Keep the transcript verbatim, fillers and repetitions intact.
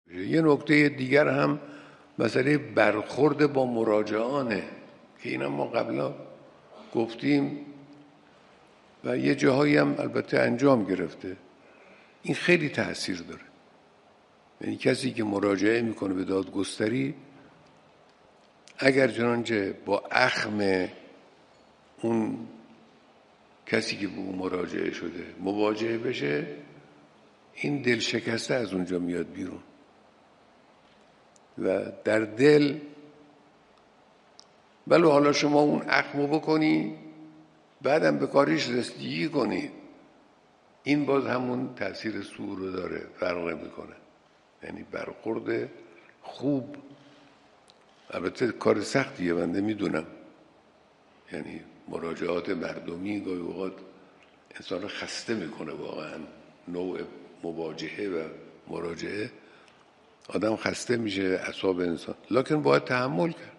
یه نکته دیگر هم مسئله برخورد با مراجعانه که اینا ما قبلا گفتیم و یه جاهایی هم البته انجام گرفته. این خیلی تأثیر داره. یعنی کسی که مراجعه میکنه به دادگستری اگر چنانچه با اخم اون کسی که به اون مراجعه شده مواجهه بشه، این دل شکسته از اونجا میاد بیرون و در دل بله حالا شما اون اخمو بکنی بعدم به کاریش رسیدگی کنی، این باز همون تأثیر سو رو داره، فرق نمیکنه. یعنی برخورد خوب، البته کار سختیه بنده میدونم، یعنی مراجعات مردمی گاهی اوقات انسان رو خسته میکنه، واقعا نوع مواجهه و مراجعه آدم خسته میشه، اعصاب انسان، لکن باید تحمل کرد.